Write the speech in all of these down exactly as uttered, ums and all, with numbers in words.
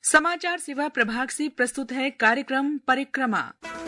समाचार सेवा प्रभाग से प्रस्तुत है कार्यक्रम परिक्रमा।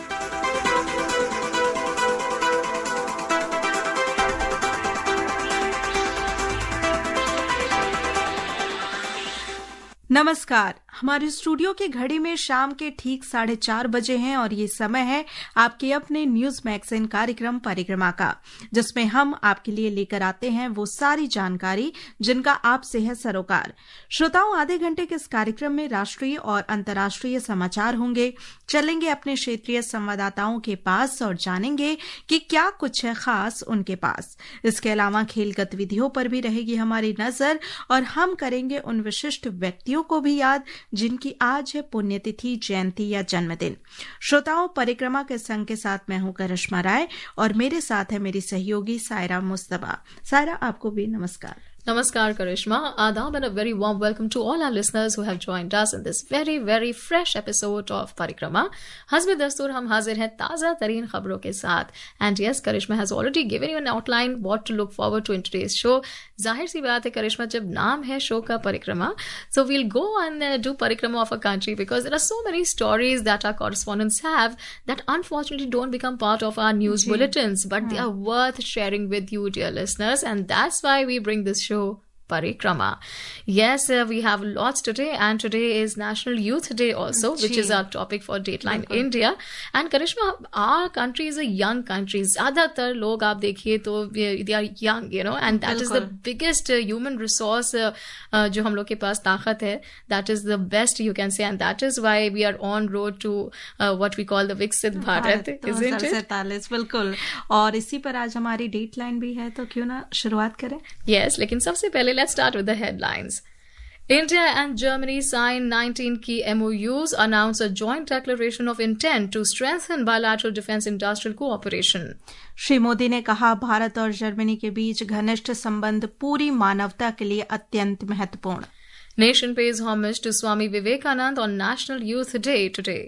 नमस्कार। हमारे स्टूडियो की घड़ी में शाम के ठीक साढ़े चार बजे हैं और ये समय है आपके अपने न्यूज मैगजीन कार्यक्रम परिक्रमा का, जिसमें हम आपके लिए लेकर आते हैं वो सारी जानकारी जिनका आपसे है सरोकार। श्रोताओं, आधे घंटे के इस कार्यक्रम में राष्ट्रीय और अंतर्राष्ट्रीय समाचार होंगे। चलेंगे अपने क्षेत्रीय संवाददाताओं के पास और जानेंगे कि क्या कुछ है खास उनके पास। इसके अलावा खेल गतिविधियों पर भी रहेगी हमारी नजर और हम करेंगे उन विशिष्ट व्यक्तियों को भी याद जिनकी आज है पुण्यतिथि, जयंती या जन्मदिन। श्रोताओं, परिक्रमा के संग के साथ मैं हूं करिश्मा राय और मेरे साथ है मेरी सहयोगी सायरा मुस्तफा। सायरा, आपको भी नमस्कार। Namaskar Karishma, Adab, and a very warm welcome to all our listeners who have joined us in this very, very fresh episode of Parikrama. Hasbi Dastur, hum hazir hain taza tareen khabron ke saath. And yes, Karishma has already given you an outline what to look forward to in today's show. Zahir si baat hai Karishma, jab naam hai show ka Parikrama, so we'll go and uh, do Parikrama of a country because there are so many stories that our correspondents have that unfortunately don't become part of our news Jee. bulletins, but hmm. they are worth sharing with you, dear listeners, and that's why we bring this show Parikrama. Yes, uh, we have lots today, and today is National Youth Day also, Gee. which is our topic for Dateline Bilkul. India. And Karishma, our country is a young country. Zyadatar log aap dekhiye to they are young, you know, and that Bilkul. is the biggest uh, human resource uh, uh, jo hum log ke paas taakat hai. That is the best you can say, and that is why we are on road to uh, what we call the Viksit Bharat, isn't it? बिल्कुल। और इसी पर आज हमारी dateline भी है, तो क्यों ना शुरुआत करें। Yes, लेकिन सबसे पहले let's start with the headlines. India and Germany signed nineteen key M O Us, announced a joint declaration of intent to strengthen bilateral defense industrial cooperation. Shri Modi ने कहा, भारत और जर्मनी के बीच घनिष्ठ संबंध पूरी मानवता के लिए अत्यंत महत्वपूर्ण। Nation pays homage to Swami Vivekananda on National Youth Day today.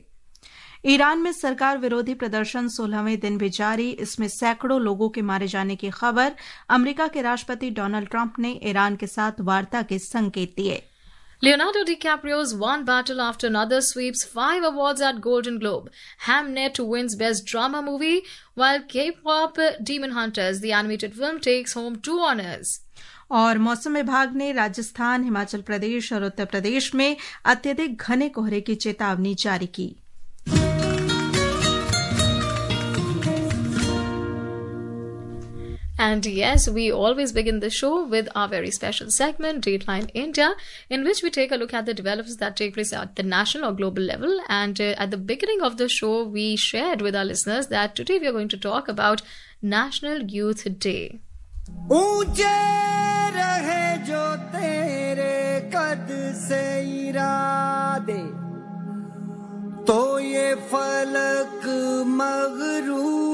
Iran में सरकार विरोधी प्रदर्शन सोलहवें दिन भी जारी। इसमें सैकड़ों लोगों के मारे जाने की खबर। अमेरिका के राष्ट्रपति डोनाल्ड ट्रंप ने ईरान के साथ वार्ता के संकेत दिए। Leonardo DiCaprio's one battle after another sweeps five awards at Golden Globe. Hamnet wins Best Drama Movie, while K-pop Demon Hunters, the animated film, takes home two honors. और मौसम विभाग ने राजस्थान, हिमाचल प्रदेश और उत्तर प्रदेश में अत्यधिक घने कोहरे की चेतावनी जारी की। And yes, we always begin the show with our very special segment, Dateline India, in which we take a look at the developments that take place at the national or global level. And uh, at the beginning of the show, we shared with our listeners that today we are going to talk about National Youth Day. ऊंचे रहे जो तेरे कद से इरादे, तो ये फलक मगरूर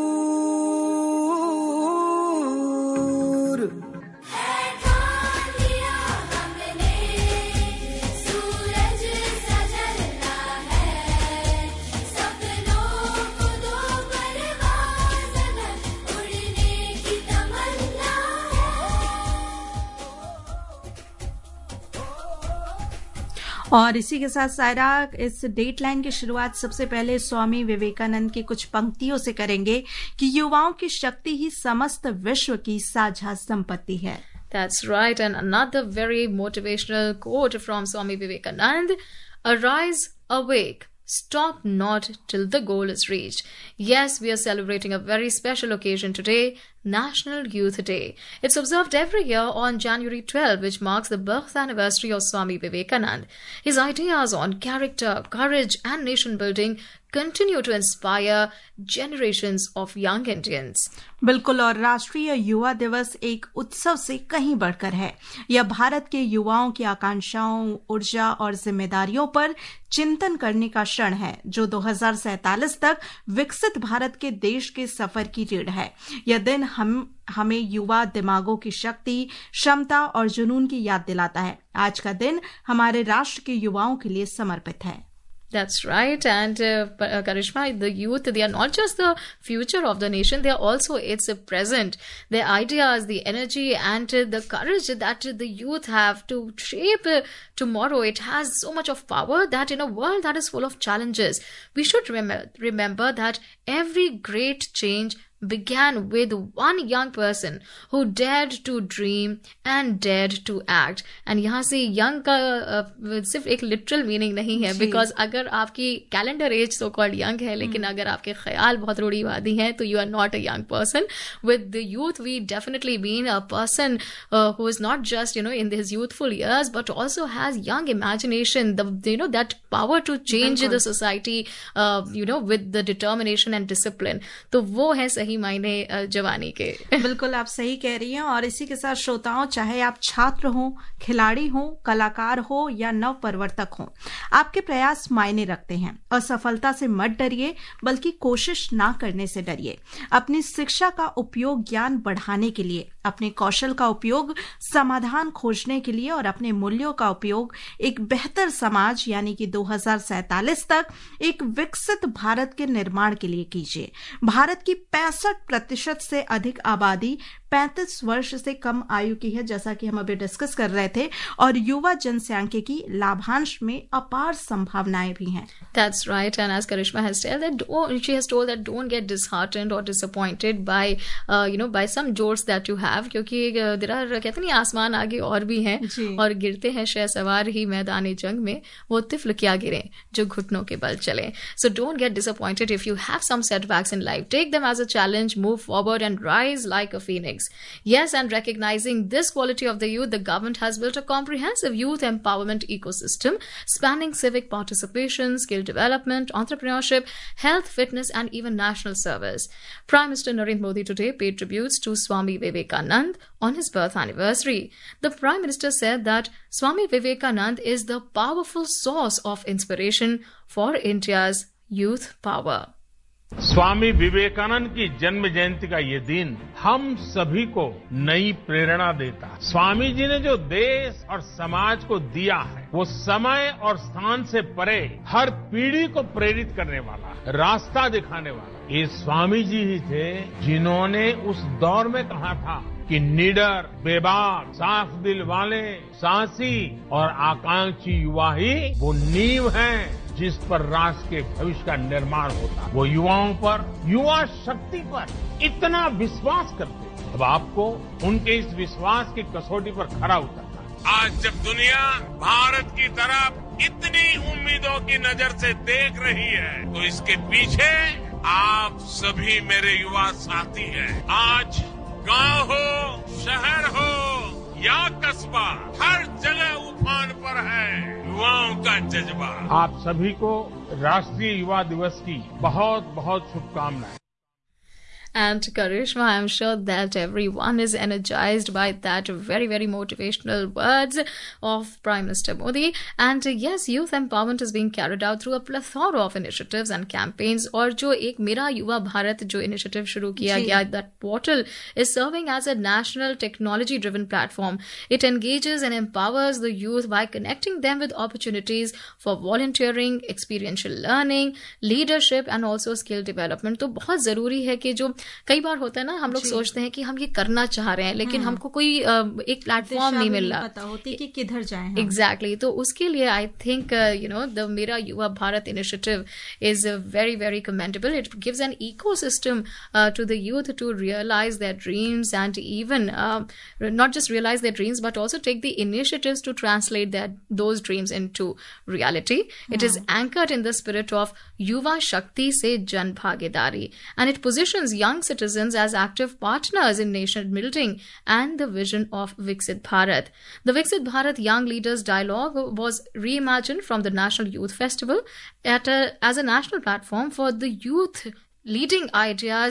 और इसी के साथ सायरा, इस डेटलाइन की शुरुआत सबसे पहले स्वामी विवेकानंद की कुछ पंक्तियों से करेंगे कि युवाओं की शक्ति ही समस्त विश्व की साझा संपत्ति है। That's right, and another very motivational quote from Swami Vivekananda: "Arise, awake. Stop not till the goal is reached." Yes, we are celebrating a very special occasion today, National Youth Day. It's observed every year on January twelfth, which marks the birth anniversary of Swami Vivekananda. His ideas on character, courage, and nation building continue to inspire generations of young Indians. बिल्कुल, और राष्ट्रीय युवा दिवस एक उत्सव से कहीं बढ़कर है। यह भारत के युवाओं की आकांक्षाओं, ऊर्जा और जिम्मेदारियों पर चिंतन करने का क्षण है, जो दो हज़ार सैंतालीस तक विकसित भारत के देश के सफर की रीढ़ है। यह दिन हम हमें युवा दिमागों की शक्ति, क्षमता और जुनून की याद दिलाता है। आज का दिन हमारे राष्ट्र के युवाओं के लिए समर्पित है। That's right. And uh, uh, Karishma, the youth, they are not just the future of the nation, they are also its present. Their ideas, the energy and uh, the courage that uh, the youth have to shape uh, tomorrow, it has so much of power that in a world that is full of challenges, we should rem- remember that every great change began with one young person who dared to dream and dared to act. And यहाँ से young का uh, सिर्फ एक literal meaning नहीं है, because अगर आपकी calendar age so called young है, लेकिन अगर आपके ख्याल बहुत रूढ़िवादी हैं, तो you are not a young person. With the youth, we definitely mean a person uh, who is not just, you know, in his youthful years, but also has young imagination, the, you know, that power to change the society, uh, you know, with the determination and discipline. तो वो है सही मायने जवानी के। बिल्कुल आप सही कह रही हैं। और इसी के साथ श्रोताओं, चाहे आप छात्र हो, खिलाड़ी हो, कलाकार हो या नव प्रवर्तक हो, आपके प्रयास मायने रखते हैं। असफलता से मत डरिए, बल्कि कोशिश ना करने से डरिए। अपनी शिक्षा का उपयोग ज्ञान बढ़ाने के लिए, अपने कौशल का उपयोग समाधान खोजने के लिए और अपने मूल्यों का उपयोग एक बेहतर समाज यानी कि दो हज़ार सैंतालीस तक एक विकसित भारत के निर्माण के लिए कीजिए। भारत की पैंसठ प्रतिशत से अधिक आबादी पैंतीस वर्ष से कम आयु की है, जैसा कि हम अभी डिस्कस कर रहे थे, और युवा जनसांख्यिकी लाभांश में अपार संभावनाएं भी हैं। That's right, and as Karishma has told that, she has told that don't get disheartened or disappointed by, uh, you know, by some jolts that you have, क्योंकि there are, कहते नहीं, आसमान आगे और भी हैं और गिरते हैं शहसवार ही मैदानी जंग में, वो तिफल क्या गिरे जो घुटनों के बल चले. So don't get disappointed if you have some setbacks in life. Take them as a challenge, move forward and rise like a phoenix. Yes, and recognizing this quality of the youth, the government has built a comprehensive youth empowerment ecosystem spanning civic participation, skill development, entrepreneurship, health, fitness, and even national service. Prime Minister Narendra Modi today paid tributes to Swami Vivekanand on his birth anniversary. The Prime Minister said that Swami Vivekanand is the powerful source of inspiration for India's youth power. Swami Vivekananda की जन्म जयंती का ये दिन हम सभी को नई प्रेरणा देता है। स्वामी जी ने जो देश और समाज को दिया है, वो समय और स्थान से परे हर पीढ़ी को प्रेरित करने वाला, रास्ता दिखाने वाला। ये स्वामी जी ही थे जिन्होंने उस दौर में कहा था कि निडर, बेबाक, साफ दिल वाले, साहसी और आकांक्षी युवा ही वो नींव हैं जिस पर राष्ट्र के भविष्य का निर्माण होता है। वो युवाओं पर, युवा शक्ति पर इतना विश्वास करते हैं। अब आपको उनके इस विश्वास की कसौटी पर खरा उतरना है। आज जब दुनिया भारत की तरफ इतनी उम्मीदों की नजर से देख रही है, तो इसके पीछे आप सभी मेरे युवा साथी हैं। आज गांव हो, शहर हो या कस्बा, हर जगह उफान पर है युवाओं का जज्बा। आप सभी को राष्ट्रीय युवा दिवस की बहुत बहुत शुभकामनाएं। And Karishma, I'm sure that everyone is energized by that very, very motivational words of Prime Minister Modi. And uh, yes, youth empowerment is being carried out through a plethora of initiatives and campaigns. और जो एक मेरा युवा भारत जो initiative शुरू किया गया, that portal is serving as a national technology-driven platform. It engages and empowers the youth by connecting them with opportunities for volunteering, experiential learning, leadership, and also skill development. तो बहुत जरूरी है कि जो कई बार होता है ना, हम लोग सोचते हैं कि हम ये करना चाह रहे हैं, लेकिन हमको कोई एक प्लेटफॉर्म नहीं मिल रहा, पता होती कि किधर जाएं। एग्जैक्टली, तो उसके लिए I think you know the Mera Yuva Bharat initiative is very very commendable. It gives an ecosystem to the youth to realise their dreams and even not just realise their dreams but also take the initiatives to translate their those dreams into reality. It is anchored in the spirit of युवा शक्ति से जन भागीदारी, and it positions young citizens as active partners in nation building and the vision of Viksit Bharat. The Viksit Bharat Young Leaders Dialogue was reimagined from the National Youth Festival at a, as a national platform for the youth leading ideas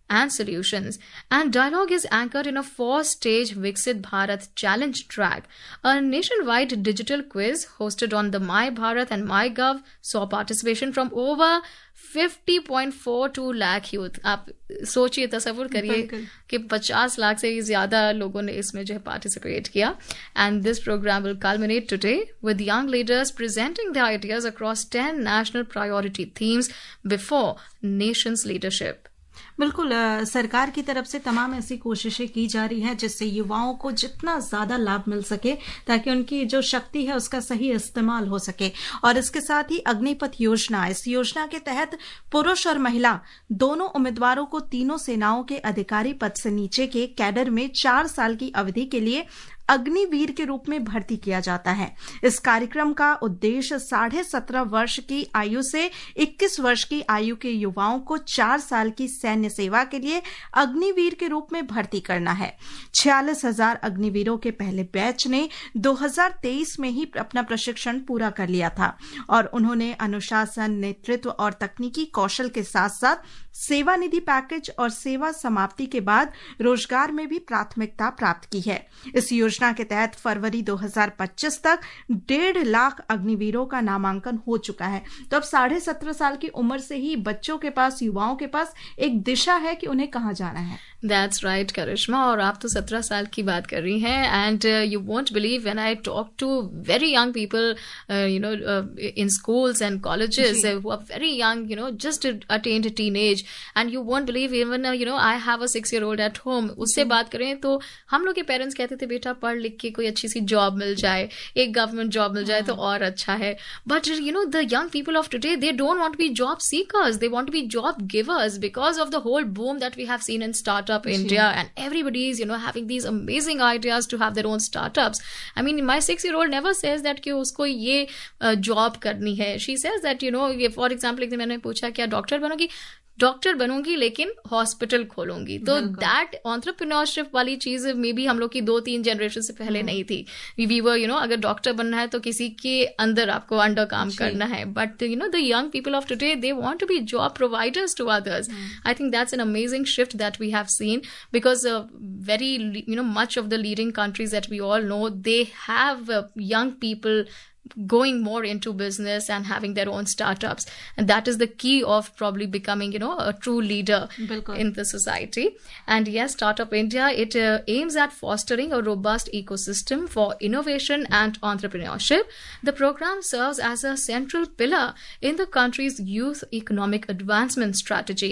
and solutions. And dialogue is anchored in a four-stage Viksit Bharat Challenge track, a nationwide digital quiz hosted on the My Bharat and MyGov saw participation from over fifty point four two lakh youth. आप सोचिए, तसव्वुर करिए कि पचास लाख से ज्यादा लोगों ने इसमें जो है पार्टिसिपेट किया. And this program will culminate today with young leaders presenting their ideas across ten national priority themes before nation's leadership. बिल्कुल, सरकार की तरफ से तमाम ऐसी कोशिशें की जा रही हैं जिससे युवाओं को जितना ज्यादा लाभ मिल सके, ताकि उनकी जो शक्ति है उसका सही इस्तेमाल हो सके. और इसके साथ ही अग्निपथ योजना, इस योजना के तहत पुरुष और महिला दोनों उम्मीदवारों को तीनों सेनाओं के अधिकारी पद से नीचे के कैडर में चार साल की अवधि के लिए अग्निवीर के रूप में भर्ती किया जाता है. इस कार्यक्रम का उद्देश्य साढ़े सत्रह वर्ष की आयु से इक्कीस वर्ष की आयु के युवाओं को चार साल की सैन्य सेवा के लिए अग्निवीर के रूप में भर्ती करना है. छियालीस हजार अग्निवीरों के पहले बैच ने दो हज़ार तेईस में ही अपना प्रशिक्षण पूरा कर लिया था और उन्होंने अनुशासन, नेतृत्व और तकनीकी कौशल के साथ साथ सेवा निधि पैकेज और सेवा समाप्ति के बाद रोजगार में भी प्राथमिकता प्राप्त की है. इस योजना के तहत फरवरी दो हज़ार पच्चीस तक डेढ़ लाख अग्निवीरों का नामांकन हो चुका है. तो अब साढ़े सत्रह साल की उम्र से ही बच्चों के पास, युवाओं के पास एक दिशा है कि उन्हें कहाँ जाना है. That's right, करिश्मा. और आप तो सत्रह साल की बात कर रही हैं. And uh, you won't believe when I talk to very young people, uh, you know, uh, in schools and colleges uh, who are very young, you know, just attained teenage. And you won't believe even, uh, you know, I have a six-year-old at home. उससे बात करें तो हम लोग के parents कहते थे, बेटा पढ़ लिख के कोई अच्छी सी जॉब मिल जाए, एक गवर्नमेंट जॉब मिल जाए तो और अच्छा है. But you know, the young people of today, they don't want to be job seekers. They want to be job givers because of the whole boom that we have seen in startup India, and everybody is, you know, having these amazing ideas to have their own startups. I mean, my six-year-old never says that कि उसको ये job करनी है. She says that, you know, for example, एक दिन मैंने पूछा क्या डॉक्टर बनोगी? डॉक्टर बनूंगी लेकिन हॉस्पिटल खोलूंगी. तो दैट एंटरप्रेन्योरशिप वाली चीज मे बी हम लोग की दो तीन जनरेशन से पहले नहीं थी. वी वर, यू नो, अगर डॉक्टर बनना है तो किसी के अंदर आपको अंडर काम करना है. But you know, the young people of today, they want to be job providers to others. I think that's an amazing shift that we have seen because very, you know, much of the leading countries that we all know, they have young people going more into business and having their own startups, and that is the key of probably becoming, you know, a true leader Bilkul. in the society. And yes, Startup India, it uh, aims at fostering a robust ecosystem for innovation and entrepreneurship. The program serves as a central pillar in the country's youth economic advancement strategy.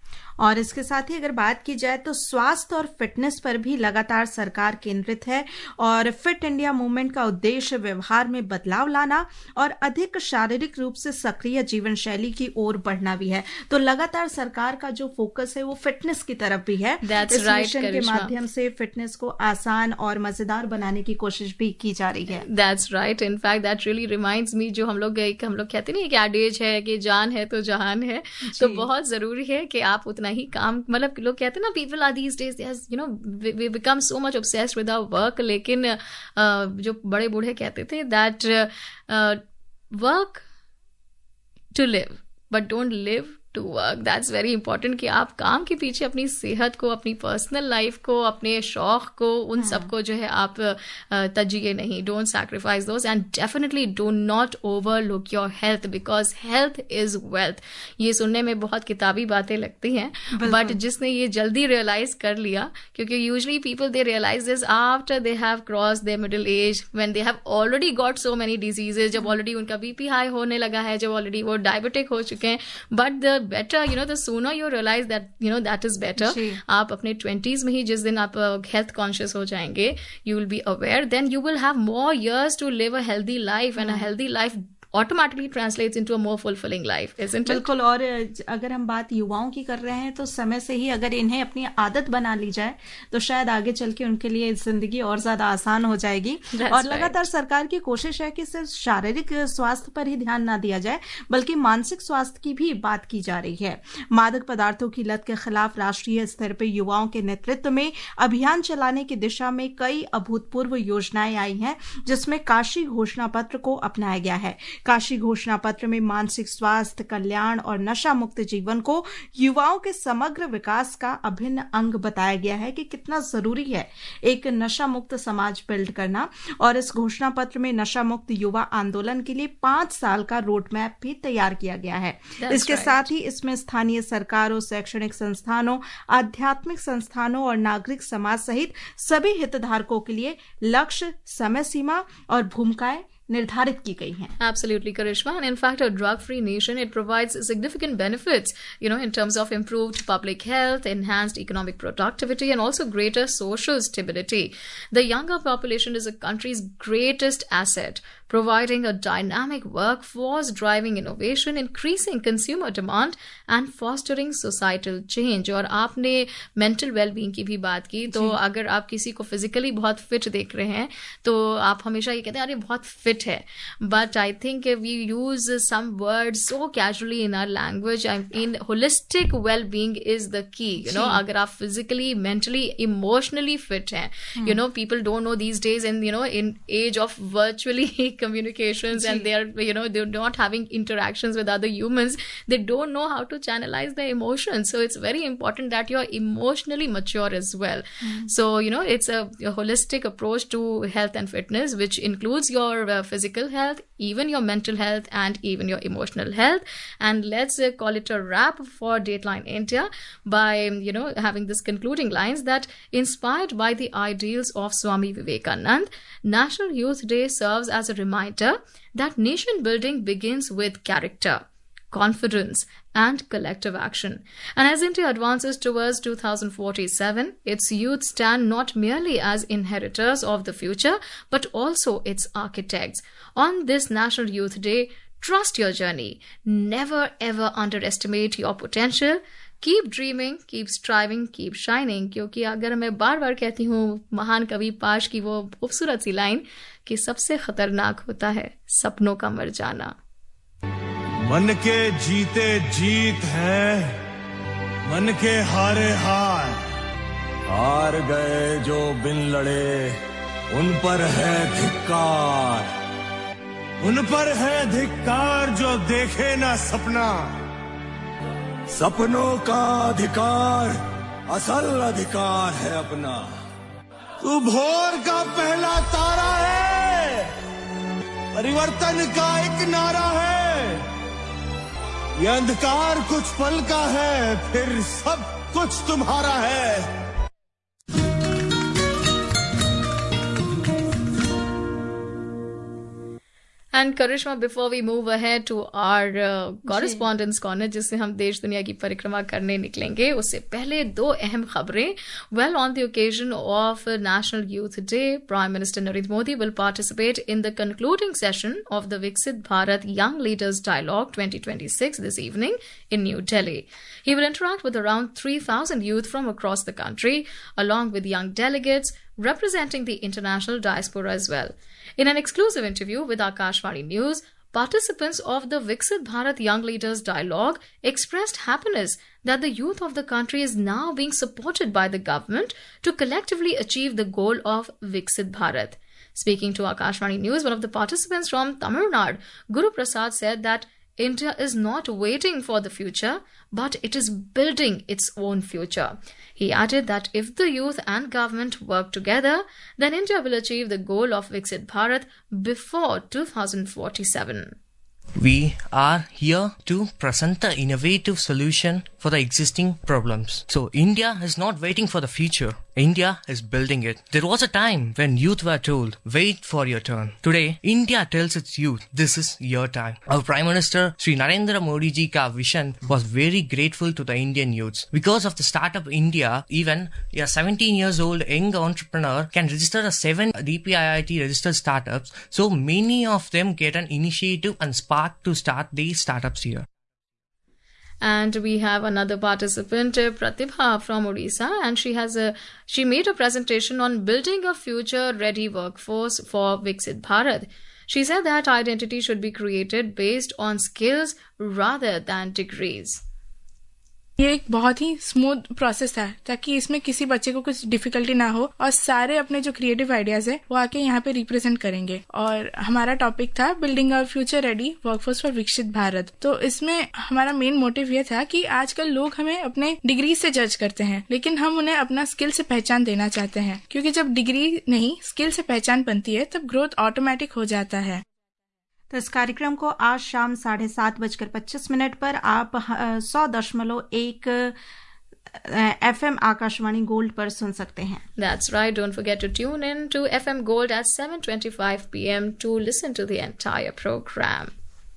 और इसके साथ ही अगर बात की जाए तो स्वास्थ्य और फिटनेस पर भी लगातार सरकार केंद्रित है. और फिट इंडिया मूवमेंट का उद्देश्य व्यवहार में बदलाव लाना और अधिक शारीरिक रूप से सक्रिय जीवन शैली की ओर बढ़ना भी है. तो लगातार सरकार का जो फोकस है वो फिटनेस की तरफ भी है. That's इस right, मिशन के माध्यम से फिटनेस को आसान और मजेदार बनाने की कोशिश भी की जा रही है. That's right. In fact, that really reminds me, जो हम लोग हम लोग कहते नहीं कि एडेज है कि जान है तो जहान है. तो बहुत जरूरी है कि आप उतना ही काम, मतलब लोग कहते हैं ना, people are these days, you know, we become so much obsessed with our work. लेकिन uh, जो बड़े बूढ़े कहते थे that work to live but don't live to work. That's very important कि आप काम के पीछे अपनी सेहत को, अपनी पर्सनल लाइफ को, अपने शौक को, उन सबको जो है आप तजिए नहीं. Don't sacrifice those and definitely do not overlook your health because health is wealth. ये सुनने में बहुत किताबी बातें लगती हैं, बट जिसने ये जल्दी रियलाइज कर लिया, क्योंकि usually people they realise this after they have cross their middle age, when they have already got so many diseases, जब ऑलरेडी उनका बीपी हाई होने लगा है, जब ऑलरेडी वो डायबिटिक हो चुके हैं. But the better, you know, the sooner you realize that, you know, that is better. आप अपने ट्वेंटीज में ही जिस दिन आप हेल्थ कॉन्शियस हो जाएंगे, you will be aware, then you will have more years to live a healthy life, and a healthy life automatically translates into a more fulfilling life, isn't it? बिल्कुल. और अगर हम बात युवाओं की कर रहे हैं तो समय से ही अगर इन्हें अपनी आदत बना ली जाए तो शायद आगे चल के उनके लिए जिंदगी और ज्यादा आसान हो जाएगी. That's और लगातार right. सरकार की कोशिश है कि सिर्फ शारीरिक स्वास्थ्य पर ही ध्यान ना दिया जाए, बल्कि मानसिक स्वास्थ्य की भी बात की जा रही है. मादक पदार्थों की लत के खिलाफ राष्ट्रीय स्तर पर युवाओं के नेतृत्व में अभियान चलाने की दिशा में कई अभूतपूर्व योजनाएं आई हैं, जिसमें काशी घोषणा पत्र को अपनाया गया है. काशी घोषणा पत्र में मानसिक स्वास्थ्य, कल्याण और नशा मुक्त जीवन को युवाओं के समग्र विकास का अभिन्न अंग बताया गया है कि कितना जरूरी है एक नशा मुक्त समाज बिल्ड करना। और इस घोषणा पत्र में नशा मुक्त युवा आंदोलन के लिए पांच साल का रोड मैप भी तैयार किया गया है। That's इसके right. साथ ही इसमें स्थानीय सरकारों, शैक्षणिक संस्थानों, आध्यात्मिक संस्थानों और नागरिक समाज सहित सभी हितधारकों के लिए लक्ष्य, समय सीमा और भूमिकाएं निर्धारित की गई हैं। Absolutely, Karishma. And in fact, a drug-free nation, it provides significant benefits, you know, in terms of improved public health, enhanced economic productivity, and also greater social stability. The younger population is a country's greatest asset, providing a dynamic workforce, driving innovation, increasing consumer demand, and fostering societal change. और आपने mental well-being की भी बात की, तो अगर आप किसी को physically बहुत fit देख रहे हैं, तो आप हमेशा ये कहते हैं, अरे बहुत fit है. But I think we use some words so casually in our language. I mean, holistic well-being is the key. You know, अगर आप physically, mentally, emotionally fit हैं, hmm. you know, people don't know these days, and you know, in age of virtually communications, and they are, you know, they're not having interactions with other humans, they don't know how to channelize their emotions. So it's very important that you're emotionally mature as well. Mm. So, you know, it's a, a holistic approach to health and fitness, which includes your uh, physical health, even your mental health, and even your emotional health. And let's uh, call it a wrap for Dateline India by, you know, having this concluding lines that inspired by the ideals of Swami Vivekananda, National Youth Day serves as a reminder that nation building begins with character, confidence, and collective action. And as India advances towards two thousand forty-seven, its youth stand not merely as inheritors of the future, but also its architects. On this National Youth Day, trust your journey. Never ever underestimate your potential. Keep dreaming, keep striving, keep shining. क्योंकि अगर मैं बार बार कहती हूँ महान कवि पाश की वो खूबसूरत सी लाइन कि सबसे खतरनाक होता है सपनों का मर जाना। मन के जीते जीत है, मन के हारे हार, हार गए जो बिन लड़े उन पर है धिक्कार, उन पर है धिक्कार जो देखे ना सपना। सपनों का अधिकार असल अधिकार है अपना। तू भोर का पहला तारा है, परिवर्तन का एक नारा है। ये अंधकार कुछ पल का है, फिर सब कुछ तुम्हारा है। And Karishma, before we move ahead to our uh, correspondence corner, जिससे हम देश दुनिया की परिक्रमा करने निकलेंगे, उससे पहले दो अहम खबरें. Well, on the occasion of National Youth Day, Prime Minister Narendra Modi will participate in the concluding session of the Viksit Bharat Young Leaders Dialogue twenty twenty-six this evening in New Delhi. He will interact with around three thousand youth from across the country, along with young delegates representing the international diaspora as well. In an exclusive interview with Akashvani News, participants of the Viksit Bharat Young Leaders Dialogue expressed happiness that the youth of the country is now being supported by the government to collectively achieve the goal of Viksit Bharat. Speaking to Akashvani News, one of the participants from Tamil Nadu, Guru Prasad, said that India is not waiting for the future, but it is building its own future. He added that if the youth and government work together, then India will achieve the goal of Viksit Bharat before two thousand forty-seven. We are here to present the innovative solution for the existing problems. So India is not waiting for the future. India is building it. There was a time when youth were told, wait for your turn. Today, India tells its youth, this is your time. Our Prime Minister, Shri Narendra Modi ji ka vision was very grateful to the Indian youths. Because of the Startup India, even a seventeen years old young entrepreneur can register a seven D P I I T registered startups. So many of them get an initiative and spark to start these startups here. And we have another participant, Pratibha from Odisha, and she has a she made a presentation on building a future-ready workforce for Viksit Bharat. She said that identity should be created based on skills rather than degrees. ये एक बहुत ही smooth process है ताकि इसमें किसी बच्चे को कुछ डिफिकल्टी ना हो और सारे अपने जो क्रिएटिव आइडियाज है वो आके यहाँ पे रिप्रेजेंट करेंगे। और हमारा टॉपिक था building a future ready workforce for Viksit Bharat. तो इसमें हमारा मेन मोटिव ये था कि आजकल लोग हमें अपने डिग्री से जज करते हैं, लेकिन हम उन्हें अपना स्किल से पहचान देना चाहते हैं, क्योंकि जब डिग्री नहीं स्किल से पहचान बनती है तब ग्रोथ ऑटोमेटिक हो जाता है। तो इस कार्यक्रम को आज शाम साढ़े सात बजकर पच्चीस मिनट पर आप सौ दशमलव एक एफ एम आकाशवाणी गोल्ड पर सुन सकते हैं। That's right. Don't forget to tune in to F M Gold at seven twenty-five p m to listen to the entire program.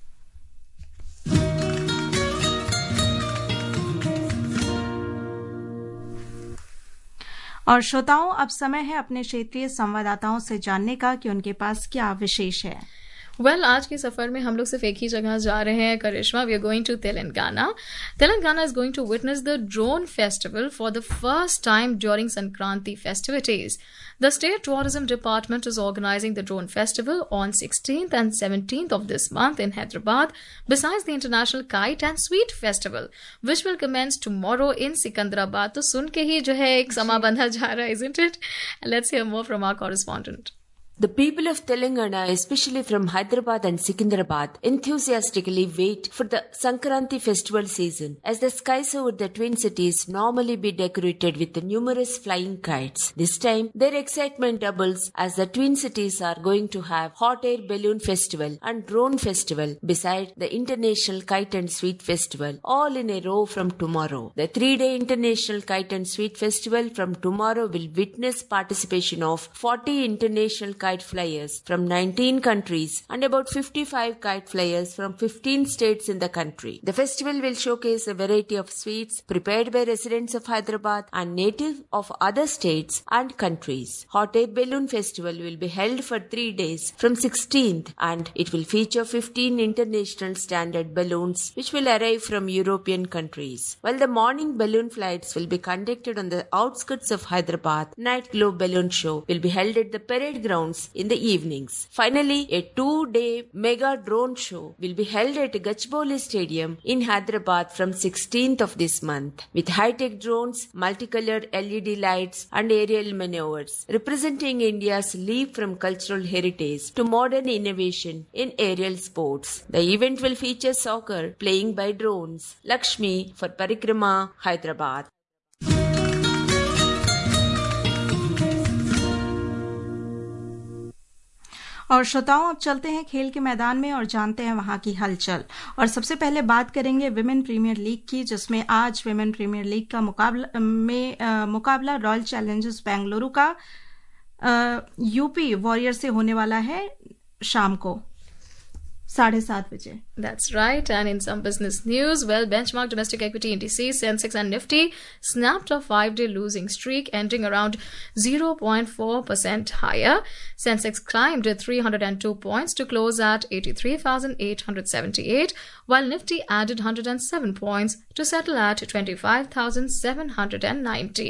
और श्रोताओं, अब समय है अपने क्षेत्रीय संवाददाताओं से जानने का कि उनके पास क्या विशेष है। वेल well, आज के सफर में हम लोग सिर्फ एक ही जगह जा रहे हैं Karishma. We are going to Telangana. Telangana is going to witness the drone festival for the first time during Sankranti festivities. The State Tourism Department is organizing the Drone Festival on sixteenth and seventeenth of this month in Hyderabad, besides the International Kite and Sweet Festival, which will commence tomorrow in Sikandrabad. तो सुन के ही जो है एक समा बंधा जा रहा है, isn't it? Let's hear more from our correspondent. The people of Telangana, especially from Hyderabad and Sikandrabad, enthusiastically wait for the Sankranti festival season, as the skies over the twin cities normally be decorated with the numerous flying kites. This time, their excitement doubles as the twin cities are going to have hot air balloon festival and drone festival beside the International Kite and Sweet Festival, all in a row from tomorrow. The three-day International Kite and Sweet Festival from tomorrow will witness participation of forty international kite flyers from nineteen countries and about fifty-five kite flyers from fifteen states in the country. The festival will showcase a variety of sweets prepared by residents of Hyderabad and native of other states and countries. Hot air balloon festival will be held for three days from sixteenth, and it will feature fifteen international standard balloons which will arrive from European countries. While the morning balloon flights will be conducted on the outskirts of Hyderabad, night globe balloon show will be held at the parade grounds in the evenings. Finally, a two-day mega drone show will be held at Gachbowli Stadium in Hyderabad from sixteenth of this month, with high-tech drones, multicolored L E D lights and aerial maneuvers, representing India's leap from cultural heritage to modern innovation in aerial sports. The event will feature soccer playing by drones. Lakshmi for Parikrama, Hyderabad. और श्रोताओं, अब चलते हैं खेल के मैदान में और जानते हैं वहां की हलचल। और सबसे पहले बात करेंगे विमेन प्रीमियर लीग की, जिसमें आज विमेन प्रीमियर लीग का मुकाबला में आ, मुकाबला रॉयल चैलेंजर्स बेंगलुरु का आ, यूपी वॉरियर से होने वाला है शाम को साढ़े सात बजे। That's right. And in some business news, well, benchmark domestic equity indices, Sensex and Nifty snapped a five-day losing streak, ending around zero point four percent higher. Sensex climbed three hundred two points to close at eighty-three thousand eight hundred seventy-eight, while Nifty added one hundred seven points to settle at twenty-five thousand seven hundred ninety.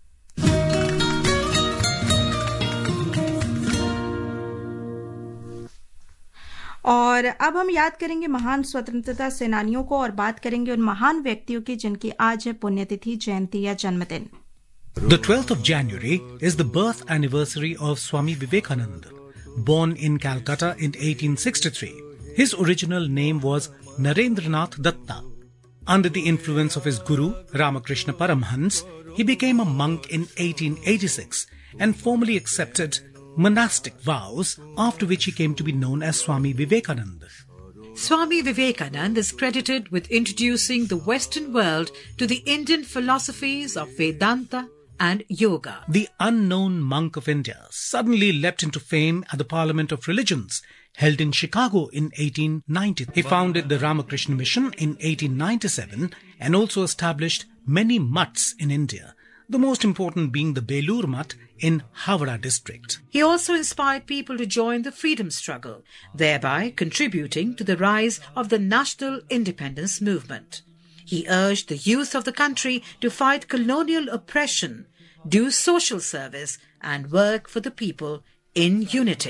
और अब हम याद करेंगे महान स्वतंत्रता सेनानियों को और बात करेंगे उन महान व्यक्तियों की जिनकी आज है पुण्यतिथि, जयंती या जन्मदिन। The twelfth of January is the birth anniversary of Swami Vivekananda, born in Calcutta in eighteen sixty-three. His original name was Narendranath Datta. Under the influence of his guru, Ramakrishna Paramhans, he became a monk in eighteen eighty-six and formally accepted monastic vows, after which he came to be known as Swami Vivekananda. Swami Vivekananda is credited with introducing the Western world to the Indian philosophies of Vedanta and Yoga. The unknown monk of India suddenly leapt into fame at the Parliament of Religions held in Chicago in eighteen ninety. He founded the Ramakrishna Mission in eighteen ninety-seven and also established many mutts in India, the most important being the Belur Mutt in Howrah district. He also inspired people to join the freedom struggle, thereby contributing to the rise of the national independence movement. He urged the youth of the country to fight colonial oppression, do social service, and work for the people in unity.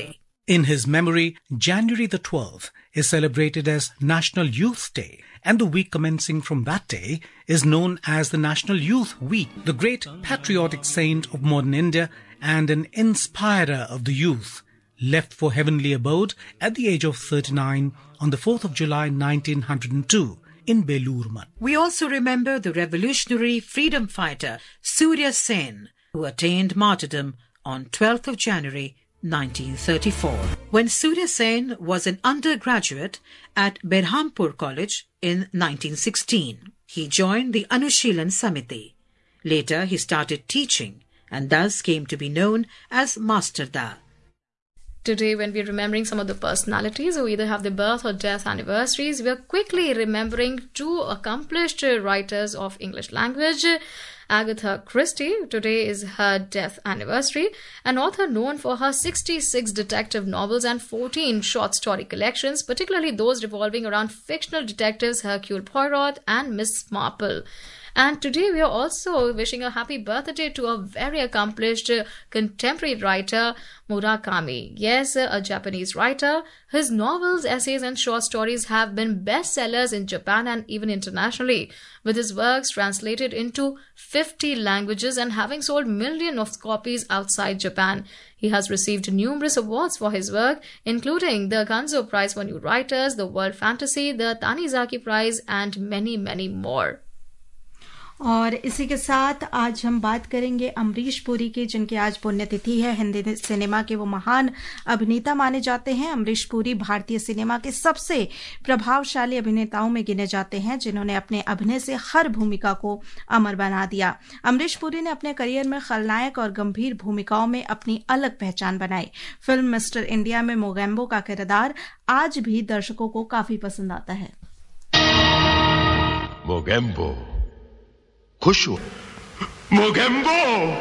In his memory, January the twelfth is celebrated as National Youth Day, and the week commencing from that day is known as the National Youth Week. The great patriotic saint of modern India and an inspirer of the youth left for heavenly abode at the age of thirty-nine on the fourth of July nineteen oh two in Belur Math. We also remember the revolutionary freedom fighter Surya Sen, who attained martyrdom on twelfth of January nineteen thirty-four, when Surya Sen was an undergraduate at Berhampur College in nineteen sixteen. He joined the Anushilan Samiti. Later, he started teaching and thus came to be known as Master Da. Today, when we're remembering some of the personalities who either have their birth or death anniversaries, we're quickly remembering two accomplished writers of English language. Agatha Christie, today is her death anniversary, an author known for her sixty-six detective novels and fourteen short story collections, particularly those revolving around fictional detectives Hercule Poirot and Miss Marple. And today we are also wishing a happy birthday to a very accomplished uh, contemporary writer, Murakami. Yes, uh, a Japanese writer. His novels, essays and short stories have been bestsellers in Japan and even internationally, with his works translated into fifty languages and having sold millions of copies outside Japan. He has received numerous awards for his work, including the Ganzo Prize for New Writers, the World Fantasy, the Tanizaki Prize and many, many more. और इसी के साथ आज हम बात करेंगे अमरीश पुरी की, जिनकी आज पुण्यतिथि है। हिंदी सिनेमा के वो महान अभिनेता माने जाते हैं। अमरीश पुरी भारतीय सिनेमा के सबसे प्रभावशाली अभिनेताओं में गिने जाते हैं, जिन्होंने अपने अभिनय से हर भूमिका को अमर बना दिया। अमरीश पुरी ने अपने करियर में खलनायक और गंभीर भूमिकाओं में अपनी अलग पहचान बनाई। फिल्म मिस्टर इंडिया में मोगेम्बो का किरदार आज भी दर्शकों को काफी पसंद आता है। मोगेम्बो खुश हुआ, मोगेम्बो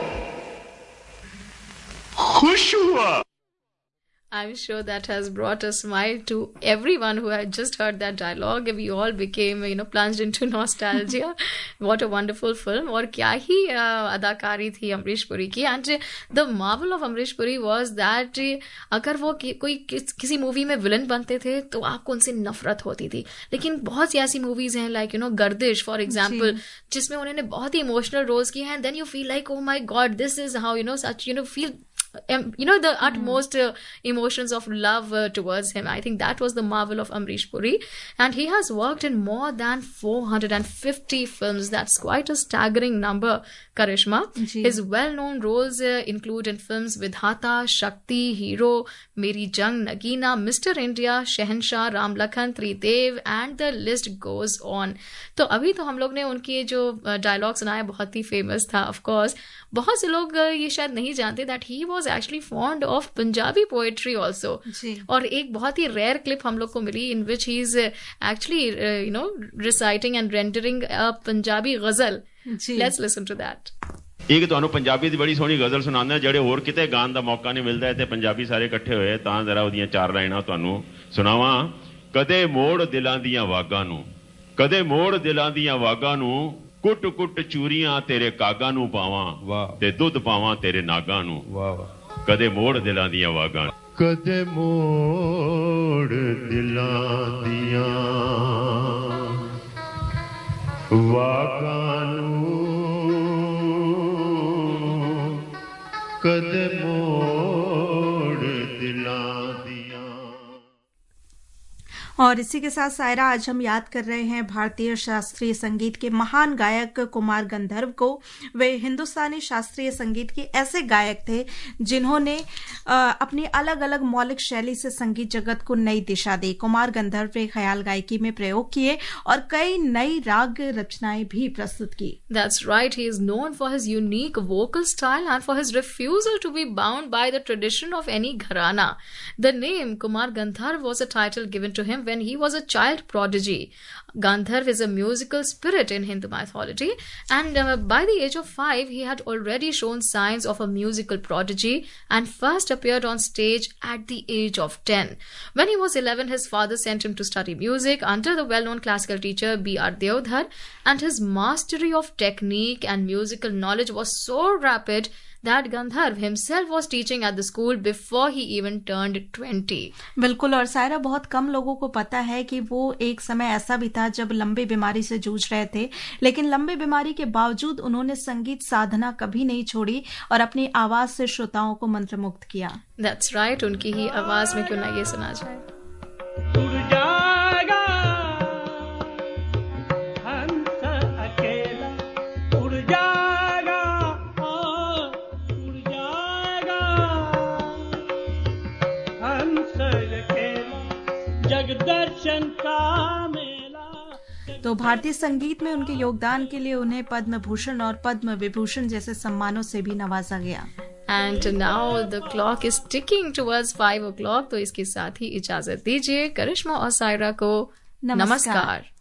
खुश हुआ। I'm sure that has brought a smile to everyone who had just heard that dialogue. We all became, you know, plunged into nostalgia. What a wonderful film. और क्या ही अदाकारी थी अमरीश पुरी की. And the marvel of Amrish Puri was that अगर वो कोई किसी movie में विलन बनते थे तो आपको उनसे नफरत होती थी. लेकिन बहुत सी ऐसी मूवीज हैं, like you know Gardish for example, जिसमें उन्होंने बहुत ही इमोशनल रोल्स किए हैं. Then you feel like, oh my God, this is how you know such you know feel Um, you know, the utmost uh, emotions of love uh, towards him. I think that was the marvel of Amrish Puri. And he has worked in more than four hundred fifty films. That's quite a staggering number, Karishma. Gee. His well-known roles uh, include in films Vidhata, Shakti, Hero, Meri Jang, Nagina, Mister India, Shehenshah, Ram Lakhan, Tridev, and the list goes on. तो अभी तो हम लोग ने उनके जो dialogue सुनाया बहुत ही फेमस था. ऑफ कोर्स बहुत से लोग ये शायद नहीं जानते that he was actually fond of Punjabi poetry also. और एक बहुत ही रेयर क्लिप हम लोग को मिली in which he is actually you know reciting and rendering a Punjabi ghazal. Let's listen to that. एक ਤੁਹਾਨੂੰ ਪੰਜਾਬੀ ਦੀ ਬੜੀ ਸੋਹਣੀ ਗਜ਼ਲ ਸੁਣਾਉਂਦਾ, ਜਿਹੜੇ ਹੋਰ ਕਿਤੇ ਗਾਣ ਦਾ ਮੌਕਾ ਨਹੀਂ ਮਿਲਦਾ, ਤੇ ਪੰਜਾਬੀ ਸਾਰੇ ਇਕੱਠੇ ਹੋਏ ਤਾਂ ਜ਼ਰਾ ਉਹਦੀਆਂ ਚਾਰ ਲਾਈਨਾਂ ਤੁਹਾਨੂੰ ਸੁਣਾਵਾਂ. ਕਦੇ ਮੋੜ ਦਿਲਾਂ ਦੀਆਂ ਵਾਗਾਂ ਨੂੰ, ਕਦੇ ਮੋੜ ਦਿਲਾਂ ਦੀਆਂ ਵਾਗਾਂ ਨੂੰ, ਕੁੱਟ ਕੁੱਟ ਚੂਰੀਆਂ ਤੇਰੇ ਕਾਗਾਂ ਨੂੰ ਪਾਵਾਂ, ਤੇ ਦੁੱਧ ਪਾਵਾਂ ਤੇਰੇ ਨਾਗਾਂ ਨੂੰ. ਕਦੇ ਮੋੜ ਦਿਲਾਂ ਦੀਆਂ ਵਾਗਾਂ, ਕਦੇ ਮੋੜ ਦਿਲਾਂ ਦੀਆਂ ਵਾਗਾਂ ਨੂੰ, ਕਦੇ ਮੋੜ ਦਿਲਾਂ ਦੀਆਂ. और इसी के साथ सायरा, आज हम याद कर रहे हैं भारतीय शास्त्रीय संगीत के महान गायक कुमार गंधर्व को. वे हिंदुस्तानी शास्त्रीय संगीत के ऐसे गायक थे जिन्होंने अपनी अलग अलग मौलिक शैली से संगीत जगत को नई दिशा दी. कुमार गंधर्व ने ख्याल गायकी में प्रयोग किए और कई नई राग रचनाएं भी प्रस्तुत की. That's right. He is known for his unique vocal style and for his refusal to be bound by the tradition of any gharana. The name Kumar Gandharv was a title given to him when he was a child prodigy. Gandharv is a musical spirit in Hindu mythology, and uh, by the age of five, he had already shown signs of a musical prodigy and first appeared on stage at the age of ten. When he was eleven, his father sent him to study music under the well-known classical teacher B R Deodhar, and his mastery of technique and musical knowledge was so rapid that Gandharv himself was teaching at the school before he even turned twenty. बिल्कुल, और सायरा बहुत कम लोगों को पता है कि वो एक समय ऐसा भी था जब लंबी बीमारी से जूझ रहे थे, लेकिन लंबी बीमारी के बावजूद उन्होंने संगीत साधना कभी नहीं छोड़ी और अपनी आवाज से श्रोताओं को मंत्रमुग्ध किया. That's right, उनकी ही आवाज में क्यों ना ये सुना जाए. तो भारतीय संगीत में उनके योगदान के लिए उन्हें पद्म भूषण और पद्म विभूषण जैसे सम्मानों से भी नवाजा गया. And now the clock is ticking towards five o'clock. तो इसके साथ ही इजाजत दीजिए. करिश्मा और सायरा को नमस्कार.